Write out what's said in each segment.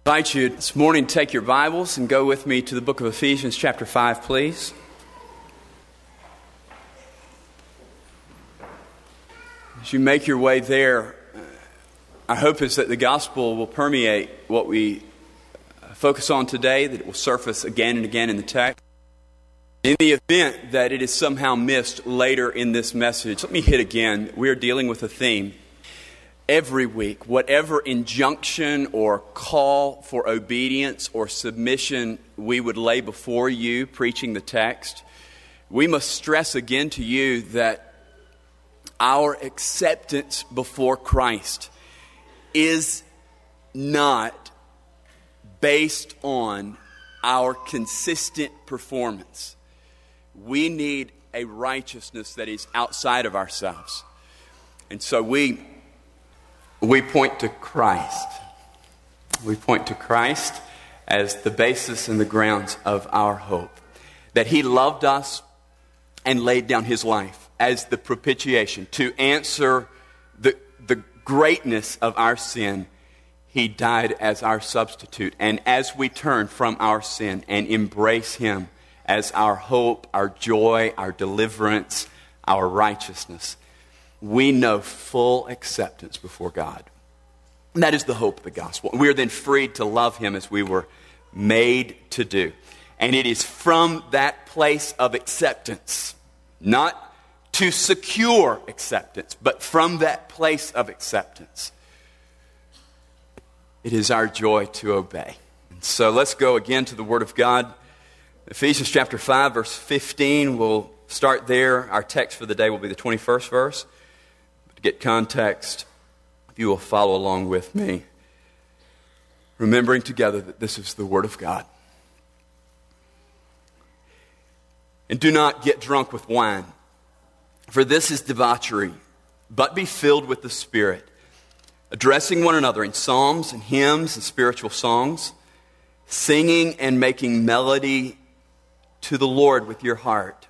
I invite you this morning to take your Bibles and go with me to the book of Ephesians chapter 5, please. As you make your way there, our hope is that the gospel will permeate what we focus on today, that it will surface again and again in the text. In the event that it is somehow missed later in this message, let me hit again. We are dealing with a theme. Every week, whatever injunction or call for obedience or submission we would lay before you preaching the text, we must stress again to you that our acceptance before Christ is not based on our consistent performance. We need a righteousness that is outside of ourselves. And so we point to Christ. We point to Christ as the basis and the grounds of our hope. That He loved us and laid down His life as the propitiation. To answer the greatness of our sin, He died as our substitute. And as we turn from our sin and embrace Him as our hope, our joy, our deliverance, our righteousness, we know full acceptance before God. And that is the hope of the gospel. We are then freed to love Him as we were made to do. And it is from that place of acceptance, not to secure acceptance, but from that place of acceptance, it is our joy to obey. And so let's go again to the Word of God. Ephesians chapter 5, verse 15. We'll start there. Our text for the day will be the 21st verse. To get context, if you will follow along with me, remembering together that this is the Word of God. And do not get drunk with wine, for this is debauchery, but be filled with the Spirit, addressing one another in psalms and hymns and spiritual songs, singing and making melody to the Lord with your heart,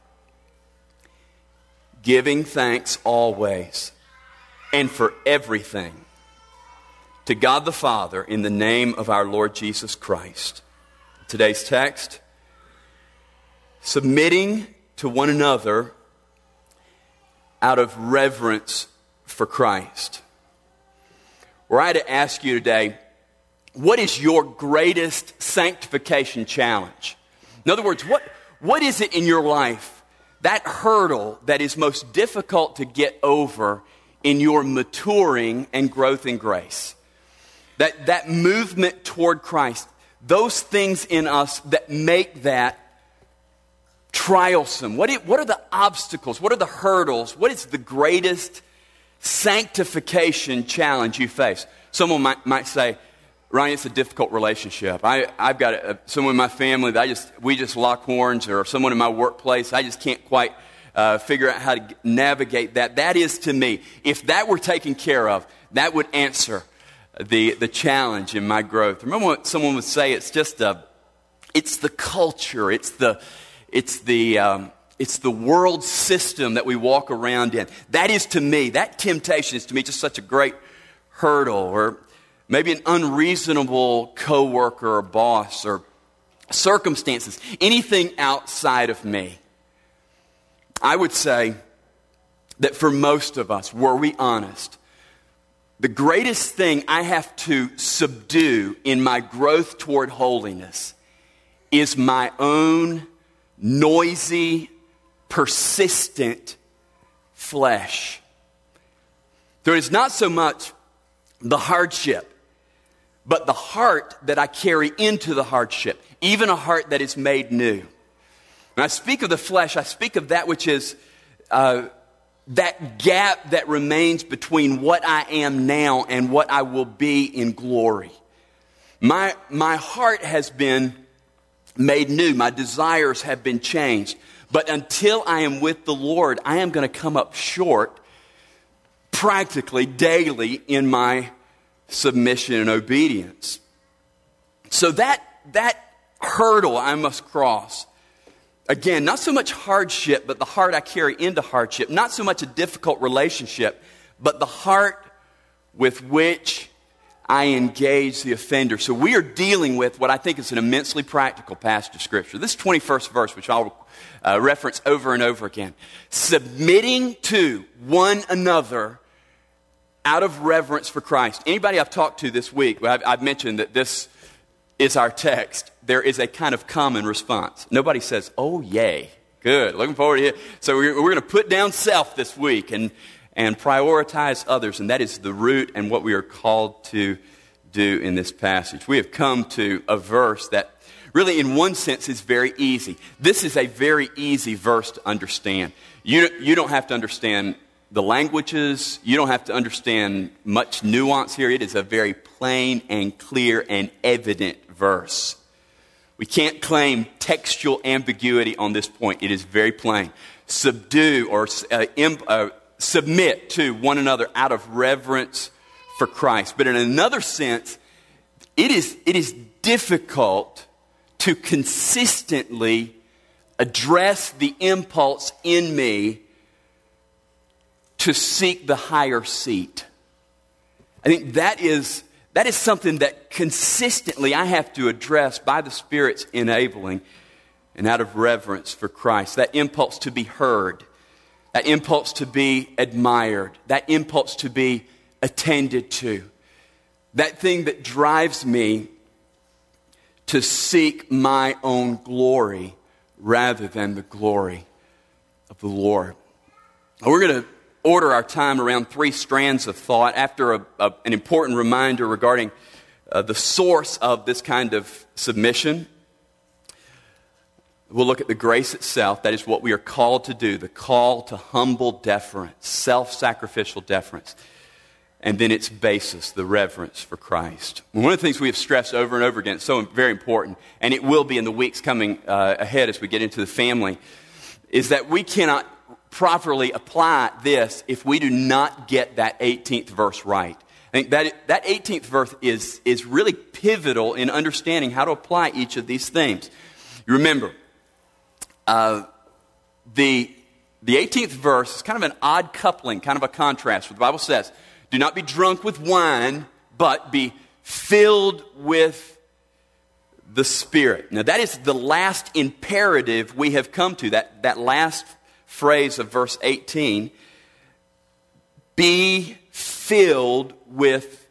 giving thanks always and for everything to God the Father in the name of our Lord Jesus Christ. Today's text, submitting to one another out of reverence for Christ. Were I to ask you today, what is your greatest sanctification challenge? In other words, what is it in your life, that hurdle that is most difficult to get over in your maturing and growth in grace? That movement toward Christ, those things in us that make that trialsome. What are the obstacles? What are the hurdles? What is the greatest sanctification challenge you face? Someone might say, Ryan, it's a difficult relationship. I've got someone in my family that we just lock horns, or someone in my workplace. I just can't quite figure out how to navigate that. That is, to me, if that were taken care of, that would answer the challenge in my growth. Remember what someone would say? It's the culture. It's the world system that we walk around in. That is, to me, that temptation is to me just such a great hurdle, or maybe an unreasonable coworker or boss or circumstances, anything outside of me. I would say that for most of us, were we honest, the greatest thing I have to subdue in my growth toward holiness is my own noisy, persistent flesh. There is not so much the hardship, but the heart that I carry into the hardship, even a heart that is made new. When I speak of the flesh, I speak of that which is that gap that remains between what I am now and what I will be in glory. My heart has been made new. My desires have been changed. But until I am with the Lord, I am going to come up short practically daily in my submission and obedience. So that hurdle I must cross. Again, not so much hardship, but the heart I carry into hardship. Not so much a difficult relationship, but the heart with which I engage the offender. So we are dealing with what I think is an immensely practical passage of Scripture. This 21st verse, which I'll reference over and over again. Submitting to one another out of reverence for Christ. Anybody I've talked to this week, I've mentioned that this is our text. There is a kind of common response. Nobody says, oh, yay. Good. Looking forward to it. So we're going to put down self this week and prioritize others. And that is the root and what we are called to do in this passage. We have come to a verse that really, in one sense, is very easy. This is a very easy verse to understand. You don't have to understand the languages. You don't have to understand much nuance here. It is a very plain and clear and evident verse. We can't claim textual ambiguity on this point. It is very plain. Subdue or submit to one another out of reverence for Christ. But in another sense, it is difficult to consistently address the impulse in me to seek the higher seat. I think that is something that consistently I have to address by the Spirit's enabling and out of reverence for Christ. That impulse to be heard, that impulse to be admired, that impulse to be attended to, that thing that drives me to seek my own glory rather than the glory of the Lord. We're going to order our time around three strands of thought after an important reminder regarding the source of this kind of submission. We'll look at the grace itself. That is what we are called to do, the call to humble deference, self-sacrificial deference. And then its basis, the reverence for Christ. One of the things we have stressed over and over again, it's so very important, and it will be in the weeks coming ahead as we get into the family, is that we cannot properly apply this if we do not get that 18th verse right. I think that 18th verse is really pivotal in understanding how to apply each of these things. You remember, the 18th verse is kind of an odd coupling, kind of a contrast. What the Bible says, do not be drunk with wine, but be filled with the Spirit. Now that is the last imperative we have come to, that last phrase of verse 18. Be filled with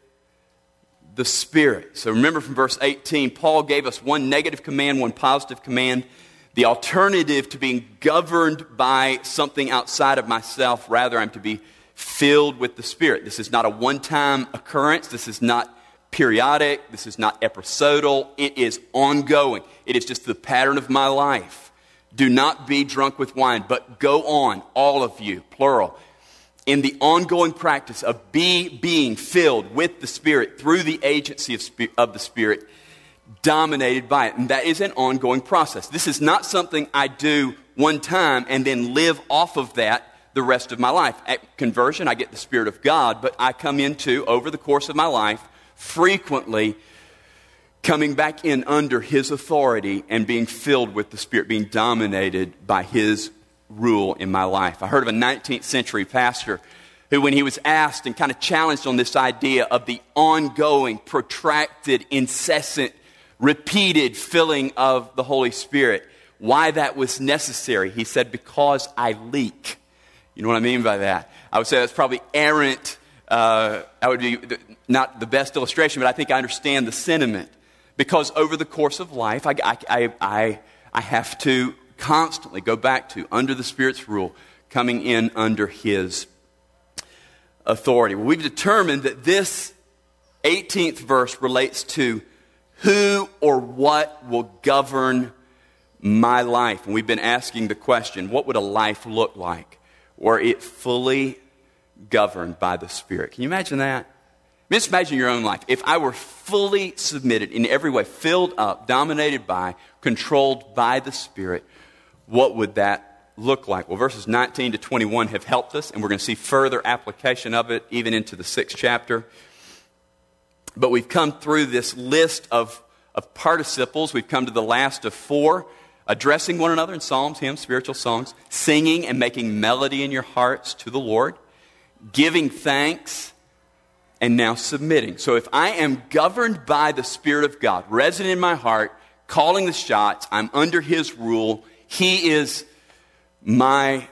the Spirit. So remember from verse 18, Paul gave us one negative command, one positive command. The alternative to being governed by something outside of myself, rather I'm to be filled with the Spirit. This is not a one-time occurrence. This is not periodic. This is not episodal. It is ongoing. It is just the pattern of my life. Do not be drunk with wine, but go on, all of you, plural, in the ongoing practice of being filled with the Spirit through the agency of the Spirit, dominated by it. And that is an ongoing process. This is not something I do one time and then live off of that the rest of my life. At conversion, I get the Spirit of God, but I come into, over the course of my life, frequently coming back in under His authority and being filled with the Spirit, being dominated by His rule in my life. I heard of a 19th century pastor who, when he was asked and kind of challenged on this idea of the ongoing, protracted, incessant, repeated filling of the Holy Spirit, why that was necessary, he said, because I leak. You know what I mean by that? I would say that's probably errant. That would be not the best illustration, but I think I understand the sentiment. Because over the course of life, I have to constantly go back to, under the Spirit's rule, coming in under His authority. Well, we've determined that this 18th verse relates to who or what will govern my life. And we've been asking the question, what would a life look like were it fully governed by the Spirit? Can you imagine that? Just imagine your own life. If I were fully submitted in every way, filled up, dominated by, controlled by the Spirit, what would that look like? Well, verses 19 to 21 have helped us, and we're going to see further application of it even into the 6th chapter. But we've come through this list of participles. We've come to the last of 4, addressing one another in psalms, hymns, spiritual songs, singing and making melody in your hearts to the Lord, giving thanks, and now submitting. So if I am governed by the Spirit of God, resident in my heart, calling the shots, I'm under His rule, He is my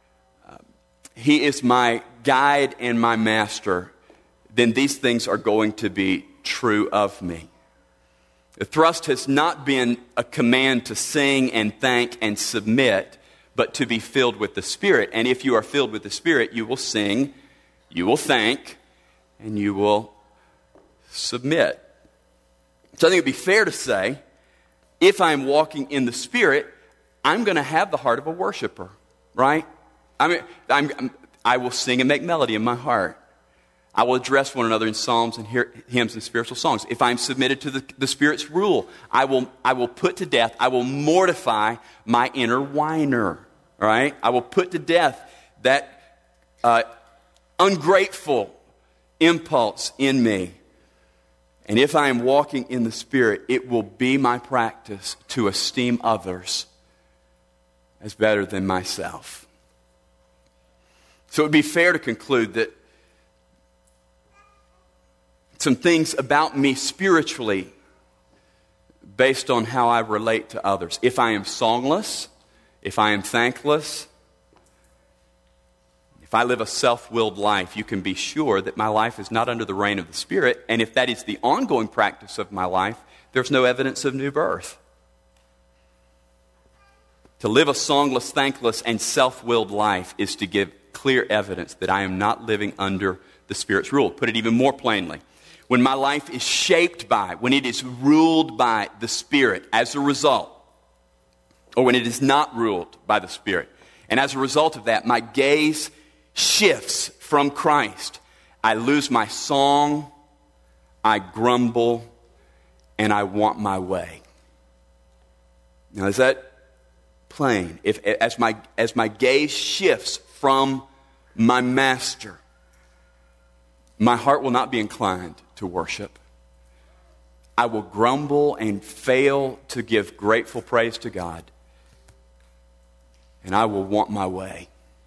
guide and my master, then these things are going to be true of me. The thrust has not been a command to sing and thank and submit, but to be filled with the Spirit. And if you are filled with the Spirit, you will sing, you will thank, and you will submit. So I think it would be fair to say, if I'm walking in the Spirit, I'm going to have the heart of a worshiper, right? I will sing and make melody in my heart. I will address one another in psalms and hymns and spiritual songs. If I'm submitted to the Spirit's rule, I will put to death, I will mortify my inner whiner, right? I will put to death that ungrateful impulse in me. And if I am walking in the Spirit, it will be my practice to esteem others as better than myself. So it would be fair to conclude that some things about me spiritually based on how I relate to others. If I am songless, if I am thankless, if I live a self-willed life, you can be sure that my life is not under the reign of the Spirit. And if that is the ongoing practice of my life, there's no evidence of new birth. To live a songless, thankless, and self-willed life is to give clear evidence that I am not living under the Spirit's rule. Put it even more plainly. When my life is shaped by, when it is ruled by the Spirit as a result, or when it is not ruled by the Spirit, and as a result of that, my gaze shifts from Christ, I lose my song, I grumble, and I want my way. Now, is that plain? As my gaze shifts from my master, my heart will not be inclined to worship. I will grumble and fail to give grateful praise to God. And I will want my way.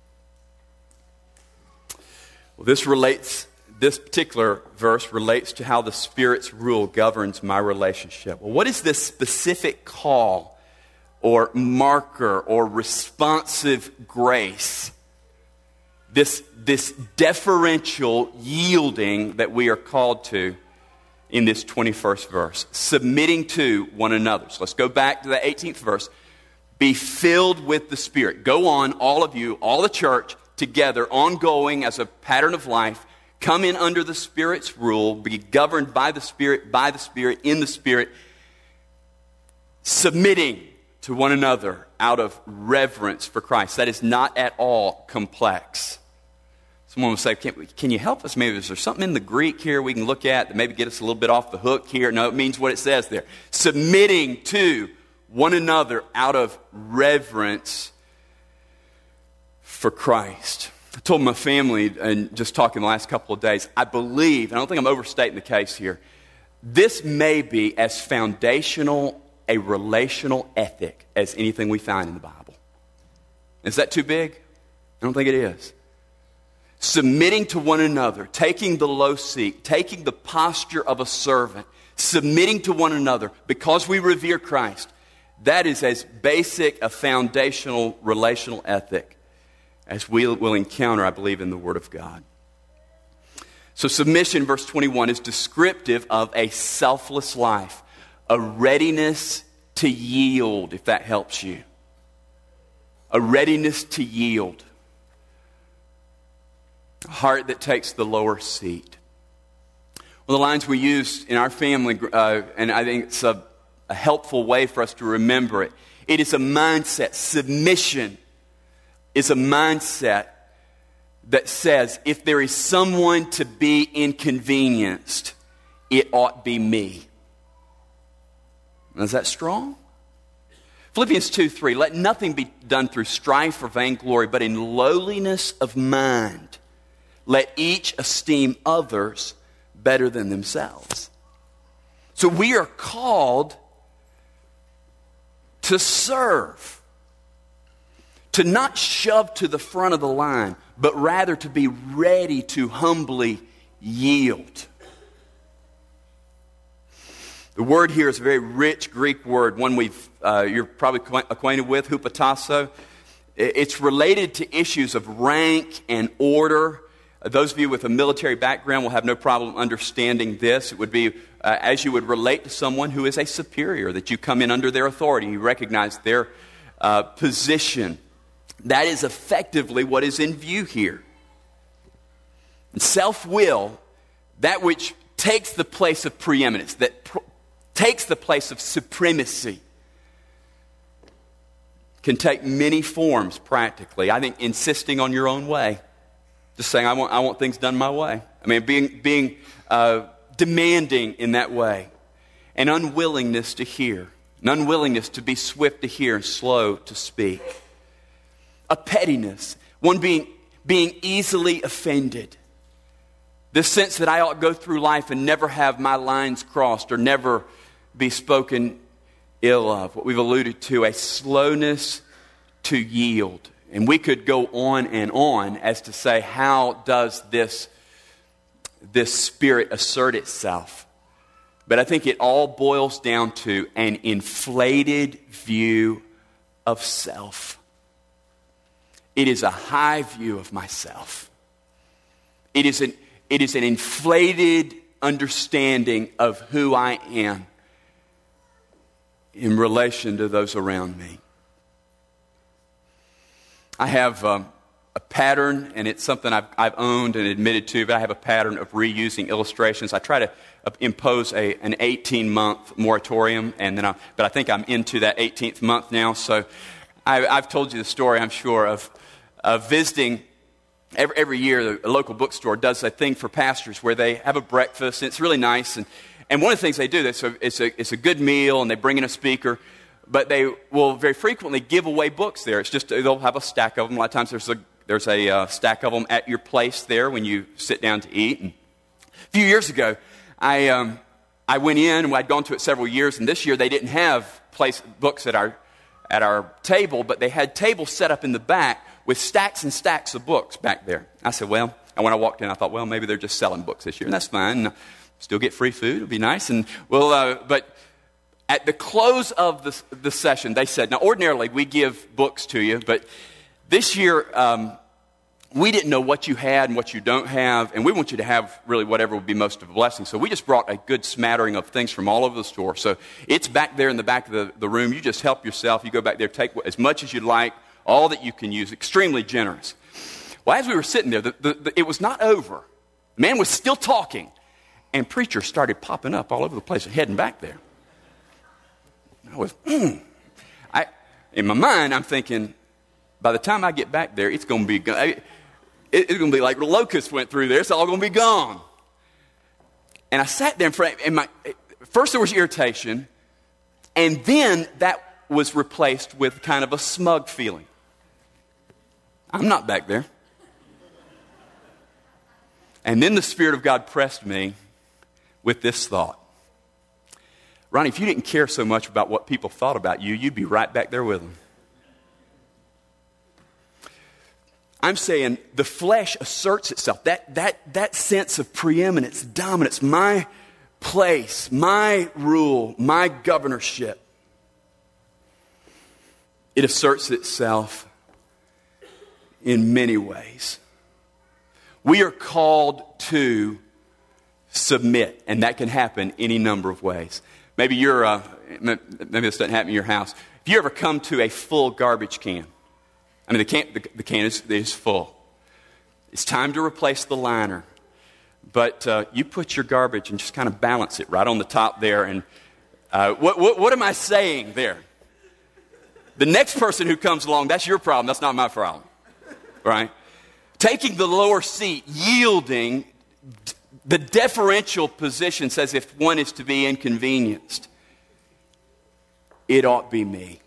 Well, this particular verse relates to how the Spirit's rule governs my relationship. Well, what is this specific call or marker or responsive grace? This deferential yielding that we are called to in this 21st verse. Submitting to one another. So let's go back to the 18th verse. Be filled with the Spirit. Go on, all of you, all the church, together, ongoing as a pattern of life. Come in under the Spirit's rule. Be governed by the Spirit, in the Spirit. Submitting to one another out of reverence for Christ. That is not at all complex. Someone will say, can you help us? Maybe is there something in the Greek here we can look at that maybe get us a little bit off the hook here? No, it means what it says there. Submitting to one another out of reverence for Christ. I told my family, and just talking the last couple of days, I believe, and I don't think I'm overstating the case here, this may be as foundational a relational ethic as anything we find in the Bible. Is that too big? I don't think it is. Submitting to one another, taking the low seat, taking the posture of a servant, submitting to one another because we revere Christ. That is as basic a foundational relational ethic as we will encounter, I believe, in the Word of God. So submission, verse 21, is descriptive of a selfless life, a readiness to yield, if that helps you. A readiness to yield. A heart that takes the lower seat. One of the lines we use in our family, and I think it's a helpful way for us to remember it. It is a mindset. Submission is a mindset that says, if there is someone to be inconvenienced, it ought be me. Now, is that strong? Philippians 2:3, let nothing be done through strife or vainglory, but in lowliness of mind, let each esteem others better than themselves. So we are called to serve, to not shove to the front of the line, but rather to be ready to humbly yield. The word here is a very rich Greek word, one you're probably acquainted with, hupotasso. It's related to issues of rank and order. Those of you with a military background will have no problem understanding this. It would be as you would relate to someone who is a superior, that you come in under their authority. You recognize their position. That is effectively what is in view here. And self-will, that which takes the place of preeminence, that takes the place of supremacy, can take many forms practically. I think insisting on your own way. Just saying, I want things done my way. I mean, being demanding in that way. An unwillingness to hear. An unwillingness to be swift to hear and slow to speak. A pettiness. One being easily offended. This sense that I ought to go through life and never have my lines crossed or never be spoken ill of. What we've alluded to, a slowness to yield. And we could go on and on as to say, how does this spirit assert itself? But I think it all boils down to an inflated view of self. It is a high view of myself. It is an inflated understanding of who I am in relation to those around me. I have a pattern, and it's something I've owned and admitted to, but I have a pattern of reusing illustrations. I try to impose an 18-month moratorium, but I think I'm into that 18th month now. So I've told you the story, I'm sure, of visiting. Every year, the local bookstore does a thing for pastors where they have a breakfast, and it's really nice. And one of the things they do, it's a good meal, and they bring in a speaker, but they will very frequently give away books there. It's just, they'll have a stack of them. A lot of times there's a stack of them at your place there when you sit down to eat. And a few years ago, I went in, and I'd gone to it several years, and this year they didn't have books at our table, but they had tables set up in the back with stacks and stacks of books back there. I said, and when I walked in, I thought, maybe they're just selling books this year, and that's fine. Still get free food, it'll be nice. But at the close of the session, they said, now ordinarily we give books to you, but this year we didn't know what you had and what you don't have, and we want you to have really whatever would be most of a blessing. So we just brought a good smattering of things from all over the store. So it's back there in the back of the room. You just help yourself. You go back there, take as much as you'd like, all that you can use, extremely generous. Well, as we were sitting there, it was not over. The man was still talking, and preachers started popping up all over the place and heading back there. I was, in my mind, I'm thinking, by the time I get back there, it's going to be gone. It's going to be like the locusts went through there. It's all going to be gone. And I sat there in front, and first there was irritation, and then that was replaced with kind of a smug feeling. I'm not back there. And then the Spirit of God pressed me with this thought. Ronnie, if you didn't care so much about what people thought about you, you'd be right back there with them. I'm saying the flesh asserts itself. That sense of preeminence, dominance, my place, my rule, my governorship. It asserts itself in many ways. We are called to submit, and that can happen any number of ways. Maybe maybe this doesn't happen in your house. If you ever come to a full garbage can, I mean, the can is full. It's time to replace the liner. But you put your garbage and just kind of balance it right on the top there. And what am I saying there? The next person who comes along, that's your problem. That's not my problem. Right? Taking the lower seat, yielding, the deferential position says if one is to be inconvenienced, it ought be me.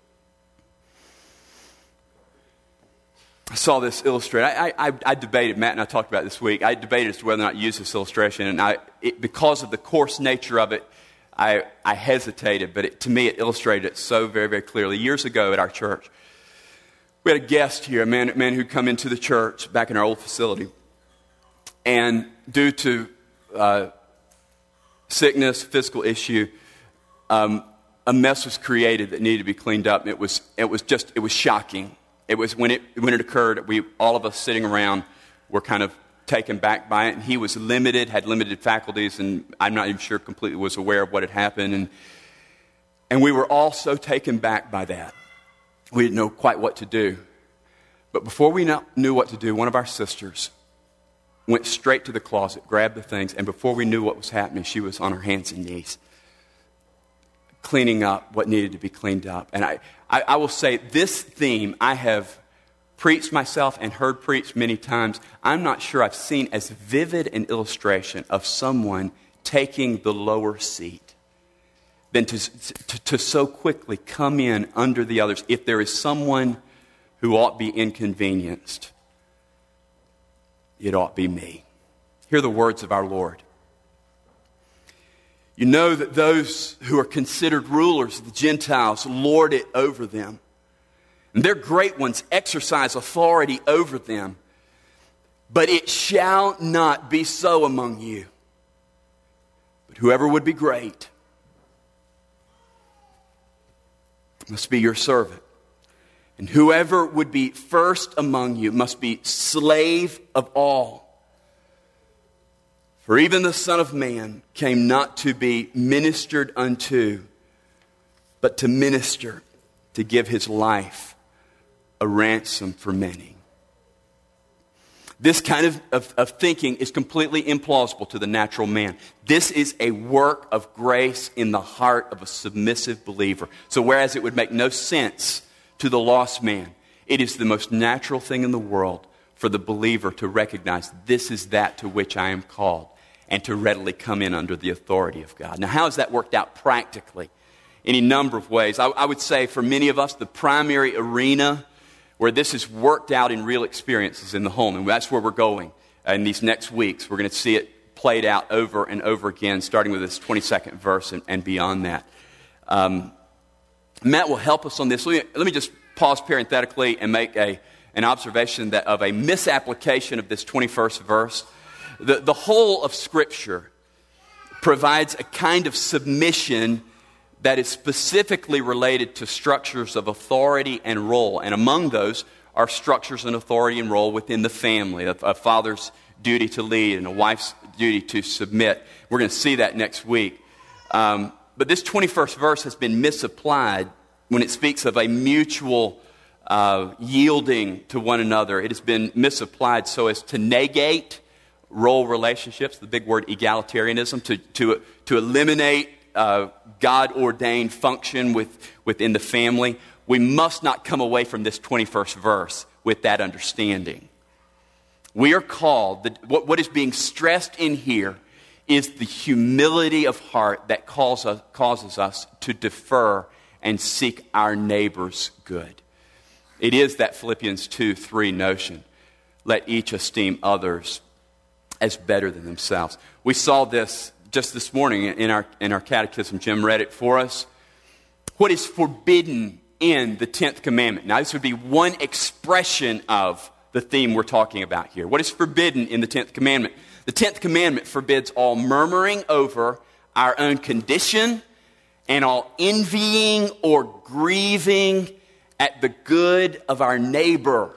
I saw this illustrated. I debated, Matt and I talked about it this week. I debated as to whether or not to use this illustration. And because of the coarse nature of it, I hesitated. But to me, it illustrated it so very, very clearly. Years ago at our church, we had a guest here, a man who'd come into the church back in our old facility. And due to sickness, physical issue, a mess was created that needed to be cleaned up. It was shocking. It was when it occurred, all of us sitting around were kind of taken back by it. And he was had limited faculties, and I'm not even sure completely was aware of what had happened. And we were all so taken back by that. We didn't know quite what to do. But before we knew what to do, one of our sisters went straight to the closet, grabbed the things, and before we knew what was happening, she was on her hands and knees, cleaning up what needed to be cleaned up. And I will say, this theme I have preached myself and heard preached many times. I'm not sure I've seen as vivid an illustration of someone taking the lower seat than to so quickly come in under the others. If there is someone who ought to be inconvenienced, it ought be me. Hear the words of our Lord. You know that those who are considered rulers of the Gentiles lord it over them, and their great ones exercise authority over them. But it shall not be so among you. But whoever would be great must be your servant. And whoever would be first among you must be slave of all. For even the Son of Man came not to be ministered unto, but to minister, to give his life a ransom for many. This kind of thinking is completely implausible to the natural man. This is a work of grace in the heart of a submissive believer. So whereas it would make no sense to the lost man, it is the most natural thing in the world for the believer to recognize this is that to which I am called, and to readily come in under the authority of God. Now, how has that worked out practically? Any number of ways. I would say for many of us, the primary arena where this is worked out in real experiences in the home. And that's where we're going in these next weeks. We're going to see it played out over and over again, starting with this 22nd verse and beyond that. Matt will help us on this. Let me just pause parenthetically and make an observation of a misapplication of this 21st verse. The whole of Scripture provides a kind of submission that is specifically related to structures of authority and role. And among those are structures and authority and role within the family. A father's duty to lead and a wife's duty to submit. We're going to see that next week. But this 21st verse has been misapplied when it speaks of a mutual yielding to one another. It has been misapplied so as to negate role relationships, the big word egalitarianism, to eliminate God-ordained function within the family. We must not come away from this 21st verse with that understanding. We are called, what is being stressed in here is the humility of heart that causes us to defer and seek our neighbor's good. It is that Philippians 2:3 notion. Let each esteem others as better than themselves. We saw this just this morning in our catechism. Jim read it for us. What is forbidden in the 10th commandment? Now, this would be one expression of the theme we're talking about here. What is forbidden in the 10th commandment? The 10th commandment forbids all murmuring over our own condition and all envying or grieving at the good of our neighbor,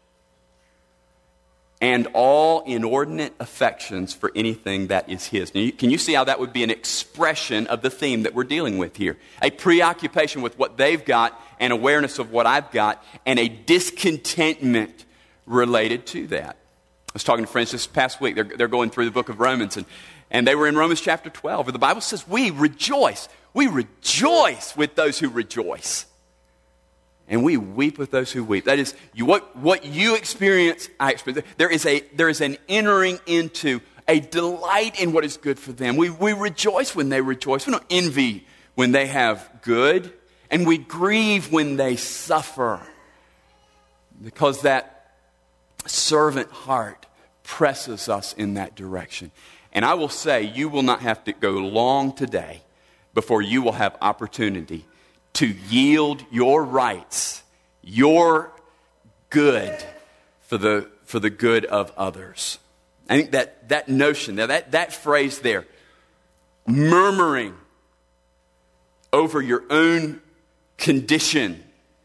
and all inordinate affections for anything that is his. Now, can you see how that would be an expression of the theme that we're dealing with here? A preoccupation with what they've got, and awareness of what I've got, and a discontentment related to that. I was talking to friends this past week. They're going through the book of Romans, and they were in Romans chapter 12, where the Bible says we rejoice. We rejoice with those who rejoice. And we weep with those who weep. That is, what you experience, I experience. There is an entering into a delight in what is good for them. We rejoice when they rejoice. We don't envy when they have good. And we grieve when they suffer. Because that servant heart presses us in that direction. And I will say, you will not have to go long today before you will have opportunity to yield your rights, your good, for the good of others. I think that notion, that phrase there, murmuring over your own condition.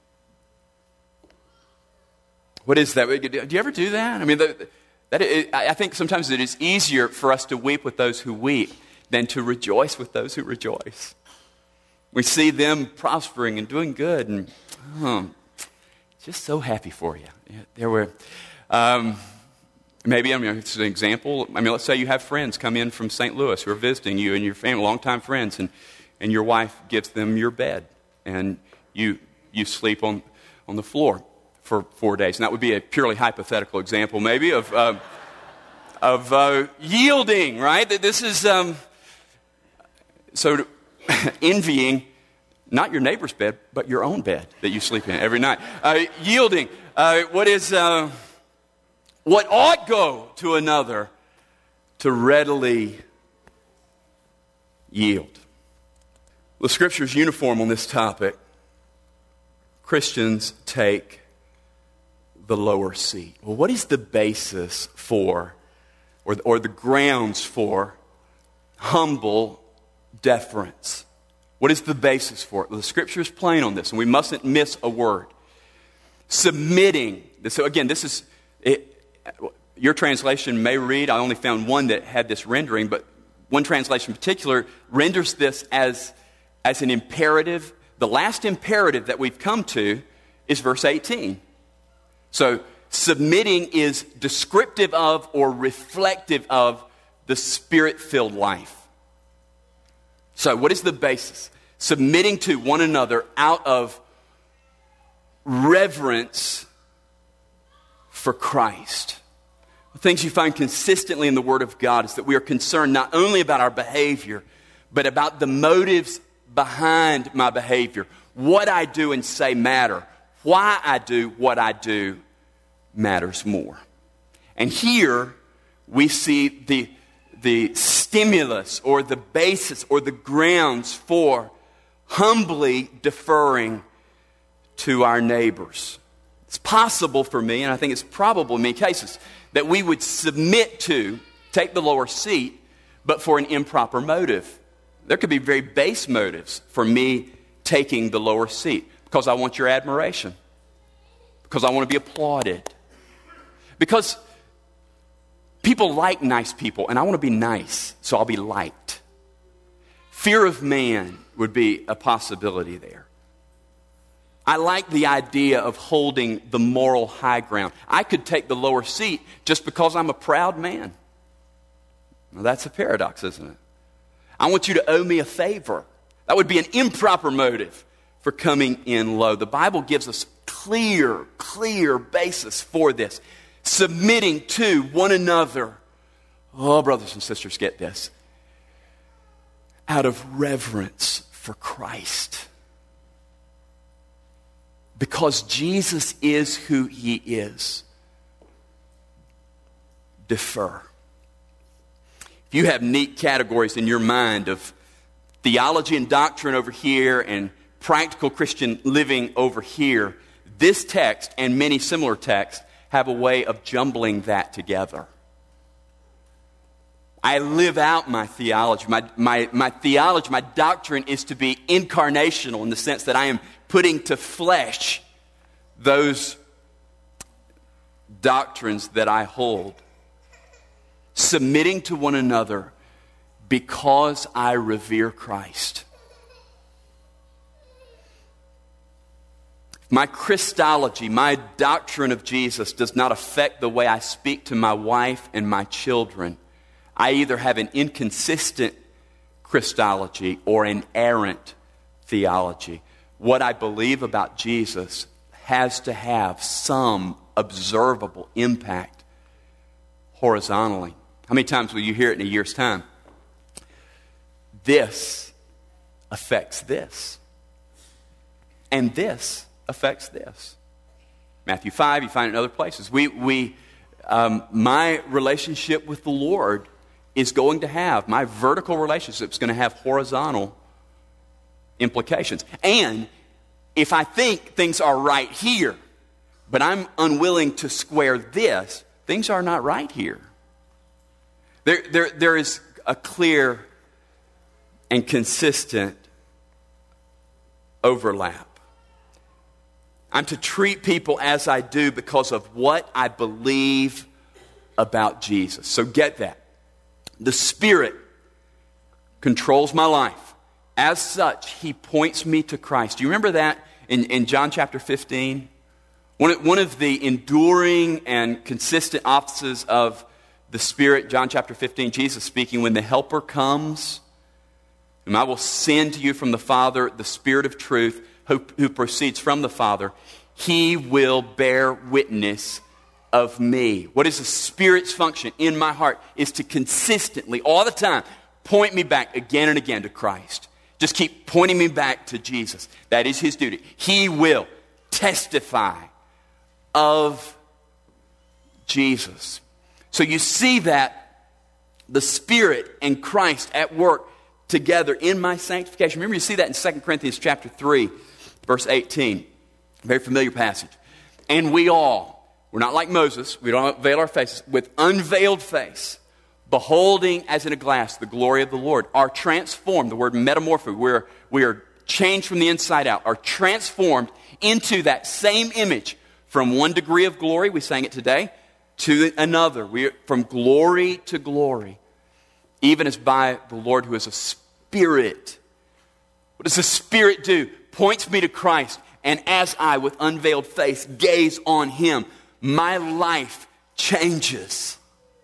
What is that? Do you ever do that? I mean, I think sometimes it is easier for us to weep with those who weep than to rejoice with those who rejoice. We see them prospering and doing good, and just so happy for you. There were, maybe, it's an example. Let's say you have friends come in from St. Louis who are visiting you and your family, longtime friends, and your wife gives them your bed, and you sleep on the floor for 4 days. And that would be a purely hypothetical example, maybe, of yielding, right? That this is so envying not your neighbor's bed, but your own bed that you sleep in every night. Yielding. What ought go to another to readily yield. The Scripture is uniform on this topic. Christians take the lower seat. Well, what is the basis for, or the grounds for, humble deference? What is the basis for it? Well, the Scripture is plain on this, and we mustn't miss a word. Submitting. So again, this is, your translation may read, I only found one that had this rendering, but one translation in particular renders this as an imperative. The last imperative that we've come to is verse 18. So submitting is descriptive of or reflective of the Spirit-filled life. So what is the basis? Submitting to one another out of reverence for Christ. The things you find consistently in the Word of God is that we are concerned not only about our behavior, but about the motives behind my behavior. What I do and say matter. Why I do what I do matters more. And here we see the stimulus or the basis or the grounds for humbly deferring to our neighbors. It's possible for me, and I think it's probable in many cases, that we would submit to, take the lower seat, but for an improper motive. There could be very base motives for me taking the lower seat. Because I want your admiration. Because I want to be applauded. Because people like nice people, and I want to be nice, so I'll be liked. Fear of man would be a possibility there. I like the idea of holding the moral high ground. I could take the lower seat just because I'm a proud man. Well, that's a paradox, isn't it? I want you to owe me a favor. That would be an improper motive for coming in low. The Bible gives us clear basis for this. Submitting to one another. Oh, brothers and sisters, get this. Out of reverence for Christ. Because Jesus is who He is. Defer. If you have neat categories in your mind of theology and doctrine over here and practical Christian living over here, this text and many similar texts have a way of jumbling that together. I live out my theology. My theology, my doctrine is to be incarnational in the sense that I am putting to flesh those doctrines that I hold. Submitting to one another because I revere Christ. My Christology, my doctrine of Jesus does not affect the way I speak to my wife and my children. I either have an inconsistent Christology or an errant theology. What I believe about Jesus has to have some observable impact horizontally. How many times will you hear it in a year's time? This affects this. And this affects this. Matthew 5, you find it in other places. My relationship with the Lord is going to have, my vertical relationship is going to have horizontal implications. And if I think things are right here, but I'm unwilling to square this, things are not right here. There is a clear and consistent overlap. I'm to treat people as I do because of what I believe about Jesus. So get that. The Spirit controls my life. As such, He points me to Christ. Do you remember that in John chapter 15? One of the enduring and consistent offices of the Spirit, John chapter 15, Jesus speaking, when the Helper comes, whom I will send to you from the Father, the Spirit of truth, who proceeds from the Father, He will bear witness of me. What is the Spirit's function in my heart is to consistently, all the time, point me back again and again to Christ. Just keep pointing me back to Jesus. That is His duty. He will testify of Jesus. So you see that the Spirit and Christ at work together in my sanctification. Remember, you see that in 2 Corinthians chapter 3, verse 18. Very familiar passage. And we're not like Moses, we don't veil our faces, with unveiled face, beholding as in a glass the glory of the Lord, are transformed, the word metamorpho, we are changed from the inside out, are transformed into that same image from one degree of glory, we sang it today, to another. We are from glory to glory, even as by the Lord who is a Spirit. What does the Spirit do? Points me to Christ, and as I, with unveiled face, gaze on Him, my life changes.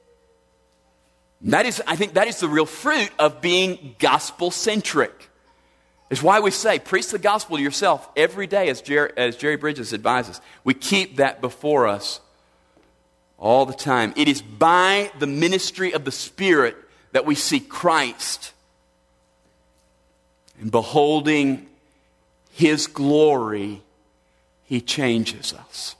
I think that is the real fruit of being gospel-centric. It's why we say, preach the gospel to yourself every day, as Jerry Bridges advises. We keep that before us all the time. It is by the ministry of the Spirit that we see Christ. And beholding His glory, He changes us.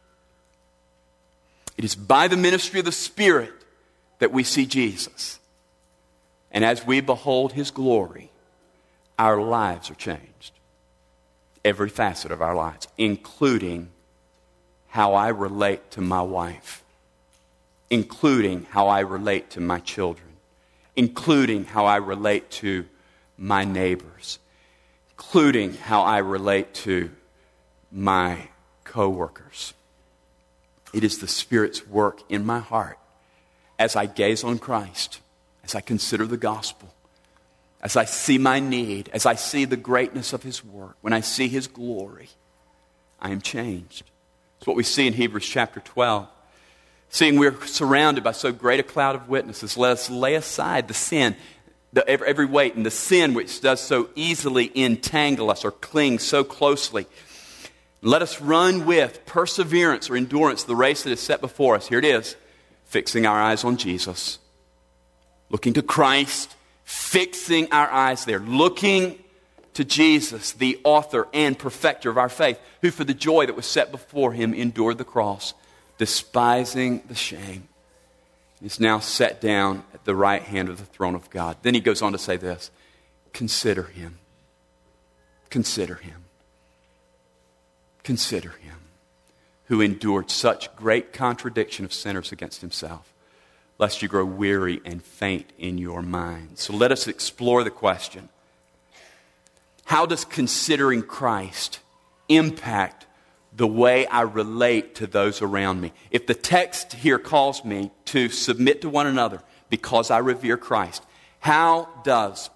It is by the ministry of the Spirit that we see Jesus. And as we behold His glory, our lives are changed. Every facet of our lives, including how I relate to my wife, including how I relate to my children, including how I relate to my neighbors, including how I relate to my co-workers. It is the Spirit's work in my heart as I gaze on Christ, as I consider the gospel, as I see my need, as I see the greatness of His work, when I see His glory, I am changed. It's what we see in Hebrews chapter 12. Seeing we're surrounded by so great a cloud of witnesses, let us lay aside the sin, every weight, and the sin which does so easily entangle us or cling so closely. Let us run with perseverance or endurance the race that is set before us. Here it is, fixing our eyes on Jesus, looking to Christ, fixing our eyes there, looking to Jesus, the author and perfecter of our faith, who for the joy that was set before Him endured the cross, despising the shame, is now set down at the right hand of the throne of God. Then he goes on to say this, consider Him. Consider Him. Consider Him, who endured such great contradiction of sinners against Himself, lest you grow weary and faint in your mind. So let us explore the question, how does considering Christ impact the way I relate to those around me? If the text here calls me to submit to one another because I revere Christ, how does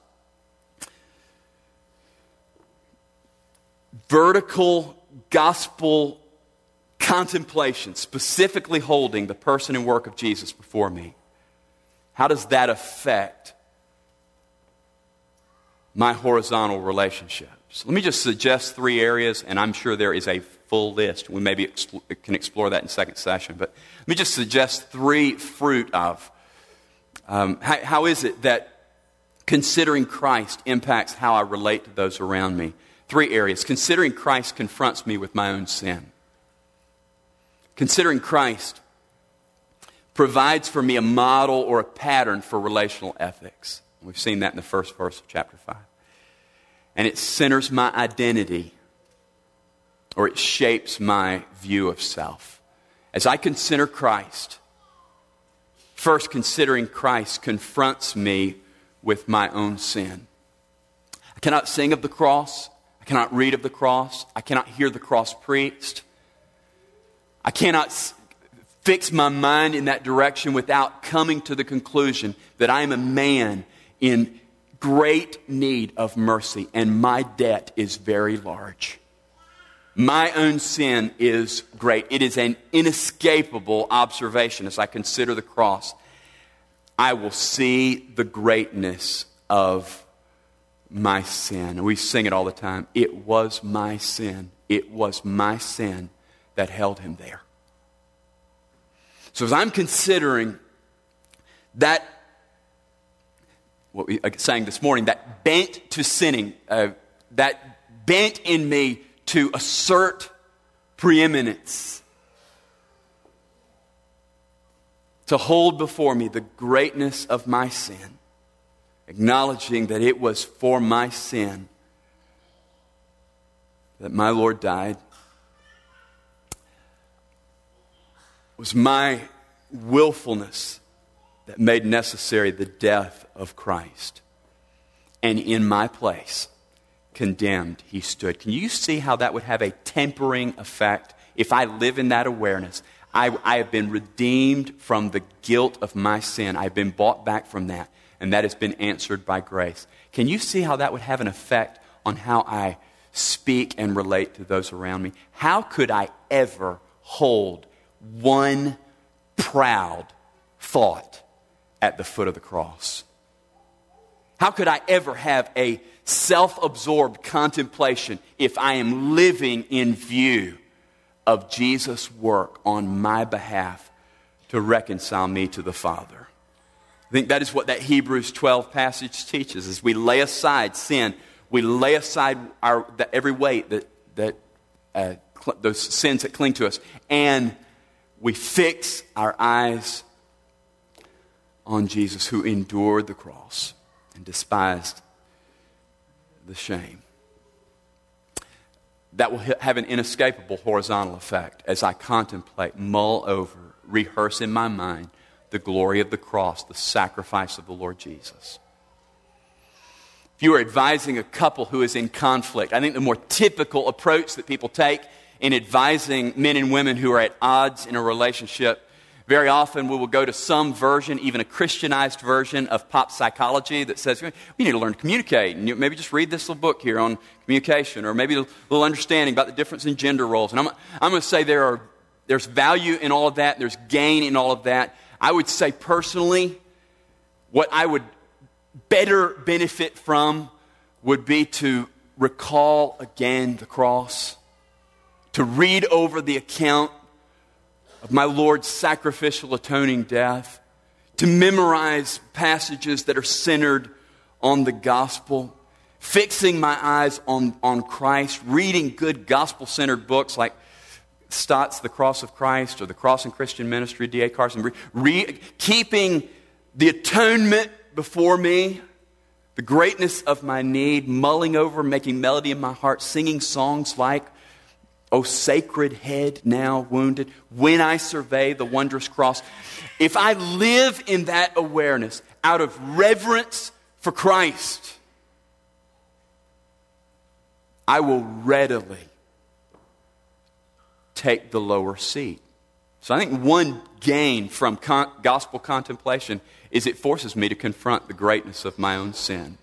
vertical gospel contemplation, specifically holding the person and work of Jesus before me, how does that affect my horizontal relationships? Let me just suggest 3 areas, and I'm sure there is a full list. We maybe can explore that in second session, but let me just suggest 3 fruit of how is it that considering Christ impacts how I relate to those around me. 3 areas. Considering Christ confronts me with my own sin. Considering Christ provides for me a model or a pattern for relational ethics. We've seen that in the first verse of chapter 5. And it centers my identity, or it shapes my view of self. As I consider Christ, First, considering Christ confronts me with my own sin. I cannot sing of the cross. I cannot read of the cross. I cannot hear the cross preached. I cannot fix my mind in that direction without coming to the conclusion that I am a man in great need of mercy, and my debt is very large. My own sin is great. It is an inescapable observation as I consider the cross. I will see the greatness of my sin. And we sing it all the time. It was my sin. It was my sin that held him there. So as I'm considering that, what we sang this morning, that bent to sinning, that bent in me to assert preeminence, to hold before me the greatness of my sin, acknowledging that it was for my sin that my Lord died, was my willfulness that made necessary the death of Christ. And in my place, condemned, he stood. Can you see how that would have a tempering effect? If I live in that awareness, I have been redeemed from the guilt of my sin. I've been bought back from that, and that has been answered by grace. Can you see how that would have an effect on how I speak and relate to those around me? How could I ever hold one proud thought at the foot of the cross? How could I ever have a self-absorbed contemplation if I am living in view of Jesus' work on my behalf to reconcile me to the Father? I think that is what that Hebrews 12 passage teaches. As we lay aside sin, we lay aside every weight that those sins that cling to us, and we fix our eyes on Jesus, who endured the cross and despised the shame. That will have an inescapable horizontal effect as I contemplate, mull over, rehearse in my mind the glory of the cross, the sacrifice of the Lord Jesus. If you are advising a couple who is in conflict, I think the more typical approach that people take in advising men and women who are at odds in a relationship, very often we will go to some version, even a Christianized version of pop psychology that says, we need to learn to communicate. And maybe just read this little book here on communication, or maybe a little understanding about the difference in gender roles. And I'm going to say there's value in all of that. There's gain in all of that. I would say personally, what I would better benefit from would be to recall again the cross, to read over the account of my Lord's sacrificial atoning death, to memorize passages that are centered on the gospel, fixing my eyes on Christ, reading good gospel-centered books like Stott's The Cross of Christ or The Cross in Christian Ministry, D.A. Carson, keeping the atonement before me, the greatness of my need, mulling over, making melody in my heart, singing songs like O sacred head now wounded, when I survey the wondrous cross. If I live in that awareness out of reverence for Christ, I will readily take the lower seat. So I think one gain from gospel contemplation is it forces me to confront the greatness of my own sin.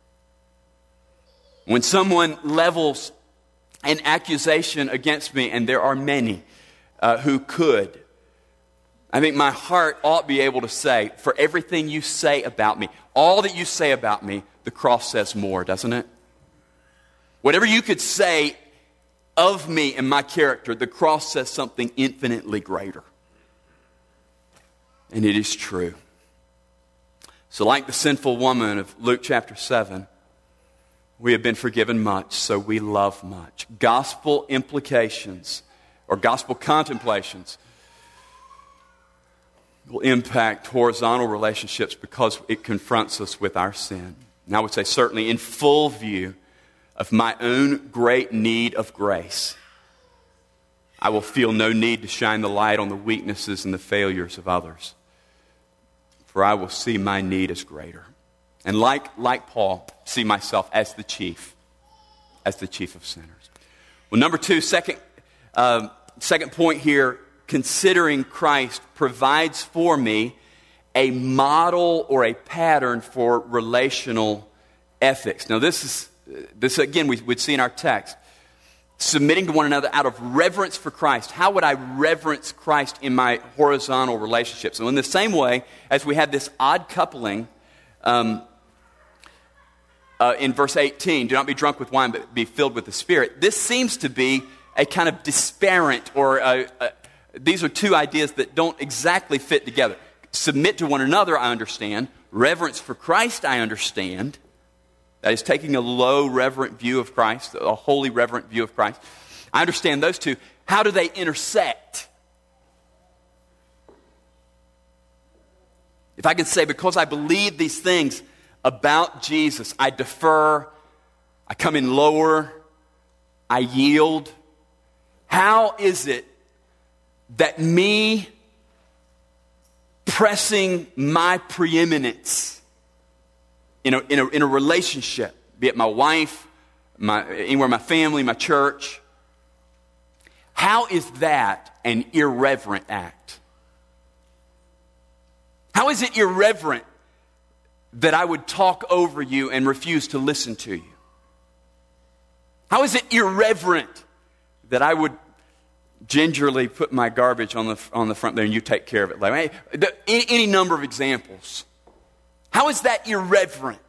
When someone levels an accusation against me, and there are many who could, I think my heart ought to be able to say, for everything you say about me, all that you say about me, the cross says more, doesn't it? Whatever you could say of me and my character, the cross says something infinitely greater. And it is true. So like the sinful woman of Luke chapter 7, we have been forgiven much, so we love much. Gospel implications or gospel contemplations will impact horizontal relationships because it confronts us with our sin. And I would say certainly in full view of my own great need of grace, I will feel no need to shine the light on the weaknesses and the failures of others. for I will see my need as greater. And like Paul, see myself as the chief of sinners. Well, number two, second point here, considering Christ provides for me a model or a pattern for relational ethics. Now, this again, we would see in our text. Submitting to one another out of reverence for Christ. How would I reverence Christ in my horizontal relationships? And in the same way as we have this odd coupling in verse 18, do not be drunk with wine, but be filled with the Spirit. This seems to be a kind of disparate, or these are two ideas that don't exactly fit together. Submit to one another, I understand. Reverence for Christ, I understand. That is taking a low, reverent view of Christ, a holy, reverent view of Christ. I understand those two. How do they intersect? If I can say, because I believe these things about Jesus, I defer, I come in lower, I yield. How is it that me pressing my preeminence in a relationship, be it my wife, anywhere my family, my church, how is that an irreverent act? How is it irreverent that I would talk over you and refuse to listen to you? How is it irreverent that I would gingerly put my garbage on the front there and you take care of it? Like, any number of examples. How is that irreverent?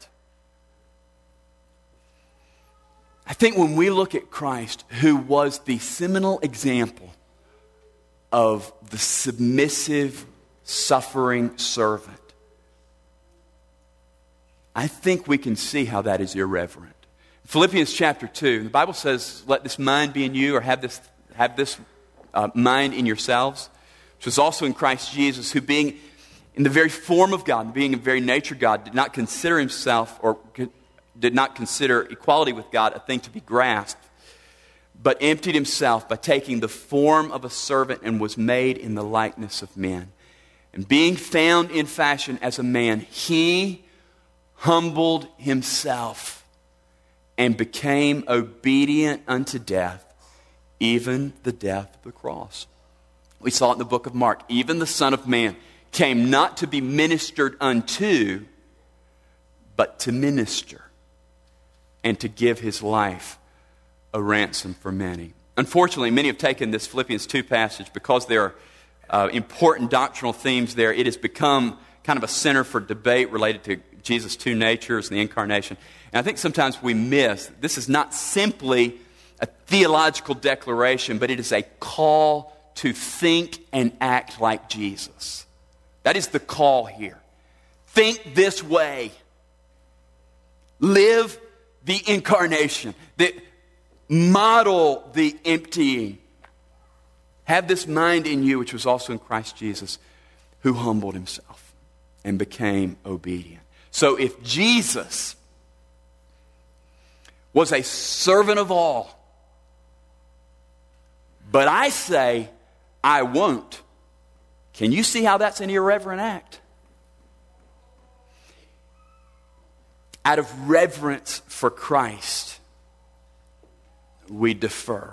I think when we look at Christ, who was the seminal example of the submissive, suffering servant, I think we can see how that is irreverent. Philippians chapter 2, the Bible says, let this mind be in you, or have this mind in yourselves, which was also in Christ Jesus, who being in the very form of God, being in very nature God, did not consider himself, or did not consider equality with God a thing to be grasped, but emptied himself by taking the form of a servant and was made in the likeness of men. And being found in fashion as a man, he humbled himself and became obedient unto death, even the death of the cross. We saw it in the book of Mark. Even the Son of Man came not to be ministered unto, but to minister and to give his life a ransom for many. Unfortunately, many have taken this Philippians 2 passage, because there are important doctrinal themes there. It has become kind of a center for debate related to Jesus' two natures and the incarnation. And I think sometimes we miss, this is not simply a theological declaration, but it is a call to think and act like Jesus. That is the call here. Think this way. Live the incarnation. Model the emptying. Have this mind in you, which was also in Christ Jesus, who humbled himself and became obedient. So if Jesus was a servant of all, but I say, I won't, can you see how that's an irreverent act? Out of reverence for Christ, we defer.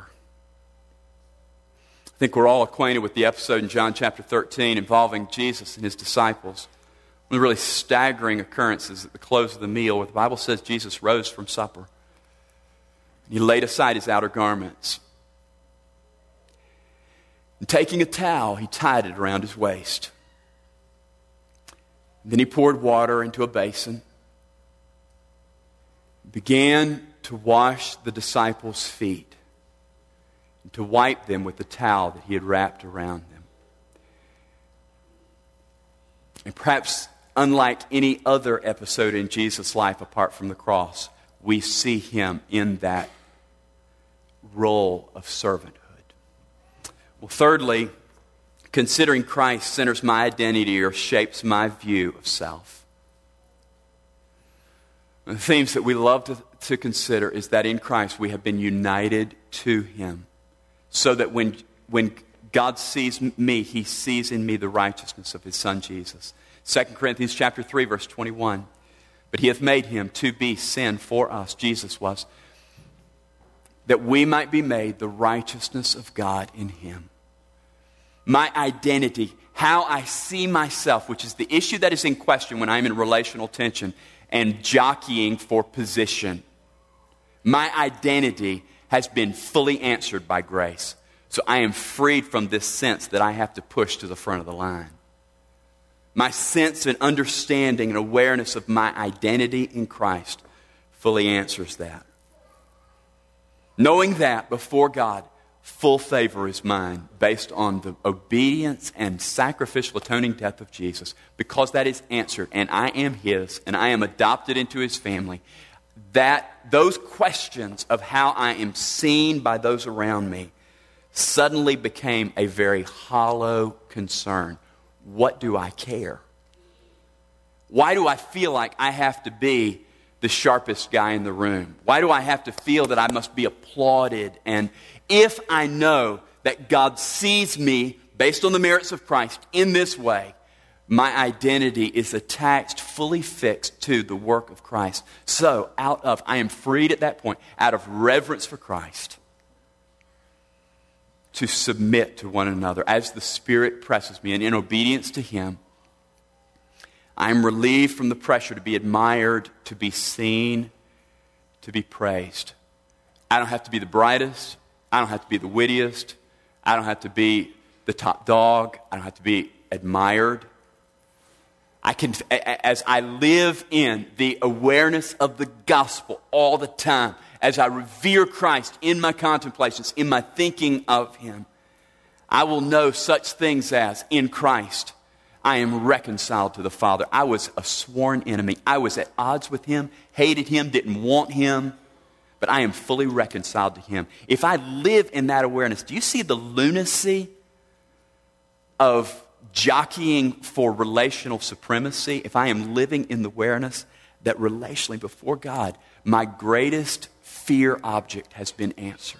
I think we're all acquainted with the episode in John chapter 13 involving Jesus and his disciples. One of the really staggering occurrences at the close of the meal, where the Bible says Jesus rose from supper. He laid aside his outer garments. And taking a towel, he tied it around his waist. And then he poured water into a basin, began to wash the disciples' feet, and to wipe them with the towel that he had wrapped around them. And perhaps unlike any other episode in Jesus' life apart from the cross, we see him in that role of servanthood. Well, thirdly, considering Christ centers my identity or shapes my view of self. The themes that we love to consider is that in Christ we have been united to him, so that when God sees me, he sees in me the righteousness of his Son Jesus. 2 Corinthians chapter 3, verse 21. But he hath made him to be sin for us, Jesus was, that we might be made the righteousness of God in him. My identity, how I see myself, which is the issue that is in question when I'm in relational tension and jockeying for position. My identity has been fully answered by grace. So I am freed from this sense that I have to push to the front of the line. My sense and understanding and awareness of my identity in Christ fully answers that. Knowing that before God, full favor is mine based on the obedience and sacrificial atoning death of Jesus. Because that is answered and I am his and I am adopted into his family, that those questions of how I am seen by those around me suddenly became a very hollow concern. What do I care? Why do I feel like I have to be the sharpest guy in the room? Why do I have to feel that I must be applauded? And if I know that God sees me based on the merits of Christ in this way, my identity is attached, fully fixed to the work of Christ. So I am freed at that point, out of reverence for Christ, to submit to one another as the Spirit presses me. And in obedience to him, I am relieved from the pressure to be admired, to be seen, to be praised. I don't have to be the brightest. I don't have to be the wittiest. I don't have to be the top dog. I don't have to be admired. I can, as I live in the awareness of the gospel all the time, as I revere Christ in my contemplations, in my thinking of him, I will know such things as, in Christ, I am reconciled to the Father. I was a sworn enemy. I was at odds with him, hated him, didn't want him, but I am fully reconciled to him. If I live in that awareness, do you see the lunacy of jockeying for relational supremacy? If I am living in the awareness that relationally before God, my greatest fear object has been answered.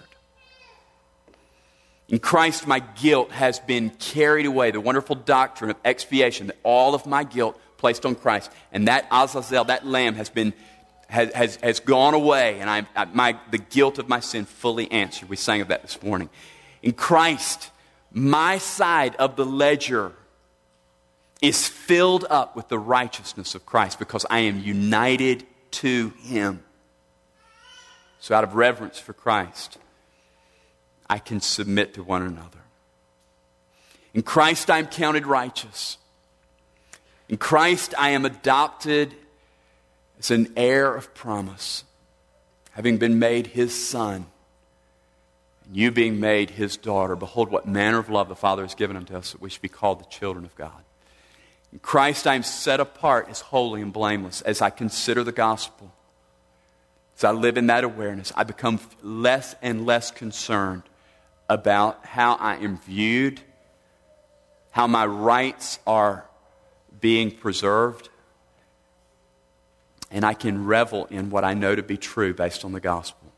In Christ, my guilt has been carried away. The wonderful doctrine of expiation, that all of my guilt placed on Christ, and that Azazel, that lamb, has gone away, and the guilt of my sin fully answered. We sang of that this morning. In Christ, my side of the ledger is filled up with the righteousness of Christ because I am united to him. So out of reverence for Christ, I can submit to one another. In Christ, I am counted righteous. In Christ, I am adopted as an heir of promise, having been made his son, and you being made his daughter. Behold, what manner of love the Father has given unto us, that we should be called the children of God. In Christ, I am set apart as holy and blameless as I consider the gospel. As I live in that awareness, I become less and less concerned about how I am viewed, how my rights are being preserved, and I can revel in what I know to be true based on the gospel.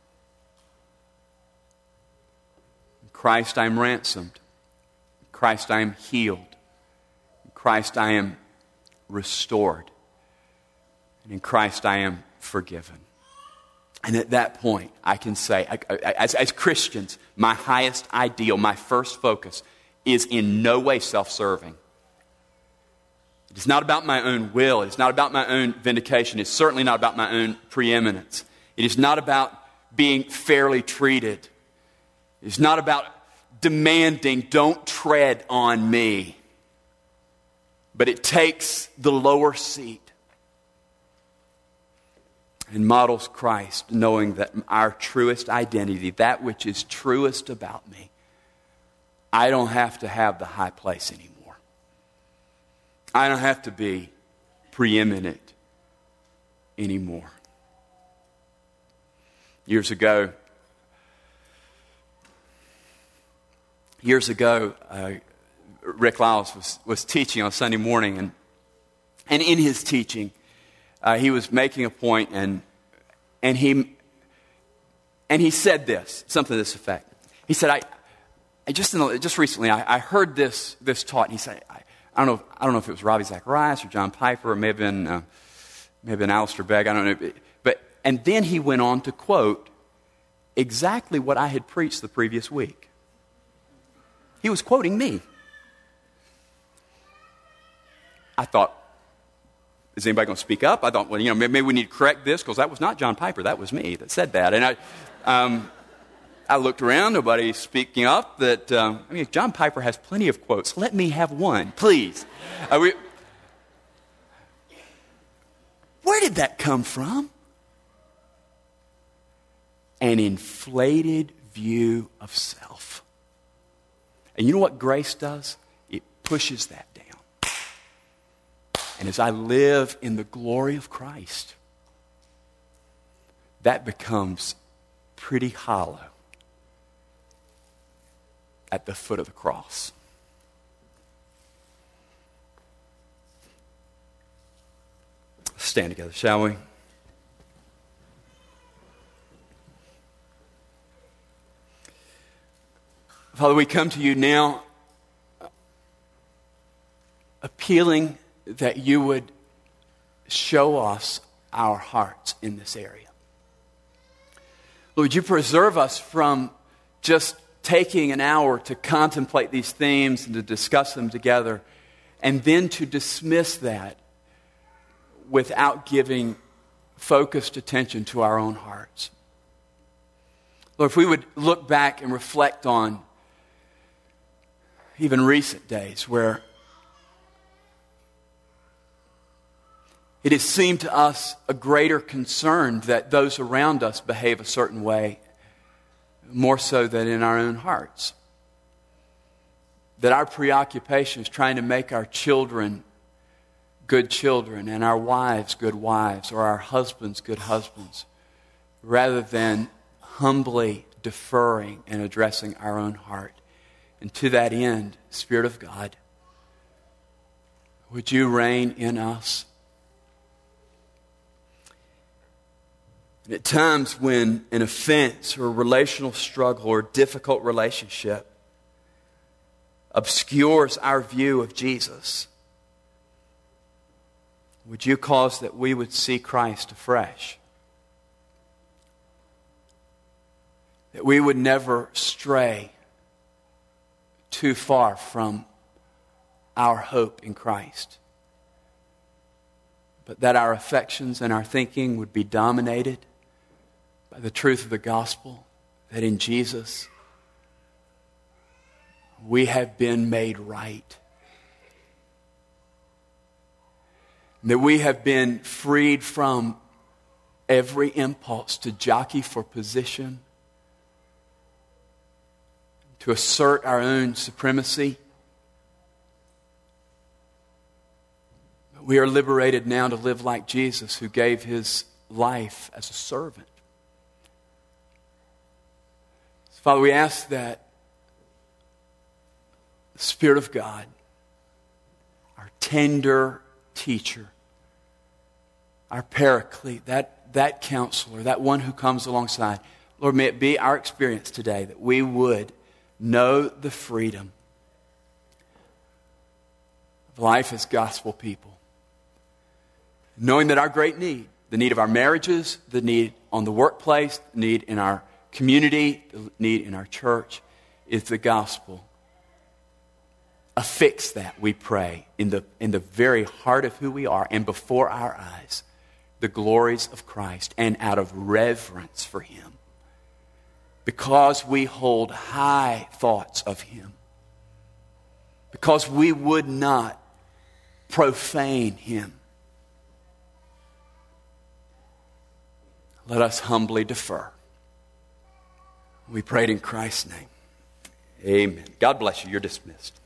In Christ, I am ransomed. In Christ, I am healed. In Christ, I am restored. And in Christ, I am forgiven. And at that point, I can say, as Christians, my highest ideal, my first focus is in no way self-serving. It is not about my own will. It is not about my own vindication. It's certainly not about my own preeminence. It is not about being fairly treated. It is not about demanding, don't tread on me. But it takes the lower seat and models Christ, knowing that our truest identity, that which is truest about me, I don't have to have the high place anymore. I don't have to be preeminent anymore. Years ago, Rick Lyles was teaching on Sunday morning, and in his teaching, he was making a point, and he said this, something to this effect. He said, "I just recently I heard this taught." And he said, I don't know if it was Ravi Zacharias or John Piper, or may have been Alistair Begg. I don't know. And then he went on to quote exactly what I had preached the previous week. He was quoting me. I thought, is anybody going to speak up? I thought, well, maybe we need to correct this, because that was not John Piper. That was me that said that. And I looked around, nobody speaking up. John Piper has plenty of quotes. Let me have one, please. Where did that come from? An inflated view of self. And you know what grace does? It pushes that down. And as I live in the glory of Christ, that becomes pretty hollow at the foot of the cross. Let's stand together, shall we? Father, we come to you now appealing that you would show us our hearts in this area. Lord, you preserve us from just taking an hour to contemplate these themes and to discuss them together, and then to dismiss that without giving focused attention to our own hearts. Lord, if we would look back and reflect on even recent days where it has seemed to us a greater concern that those around us behave a certain way, more so than in our own hearts. That our preoccupation is trying to make our children good children, and our wives good wives, or our husbands good husbands, rather than humbly deferring and addressing our own heart. And to that end, Spirit of God, would you reign in us? And at times when an offense or a relational struggle or difficult relationship obscures our view of Jesus, would you cause that we would see Christ afresh? That we would never stray too far from our hope in Christ, but that our affections and our thinking would be dominated by the truth of the gospel, that in Jesus we have been made right. That we have been freed from every impulse to jockey for position, to assert our own supremacy. We are liberated now to live like Jesus, who gave his life as a servant. Father, we ask that the Spirit of God, our tender teacher, our paraclete, that counselor, that one who comes alongside, Lord, may it be our experience today that we would know the freedom of life as gospel people. Knowing that our great need, the need of our marriages, the need on the workplace, the need in our community, the need in our church, is the gospel. Affix that, we pray, in the very heart of who we are and before our eyes, the glories of Christ, and out of reverence for him. Because we hold high thoughts of him. Because we would not profane him. Let us humbly defer. We prayed in Christ's name. Amen. God bless you. You're dismissed.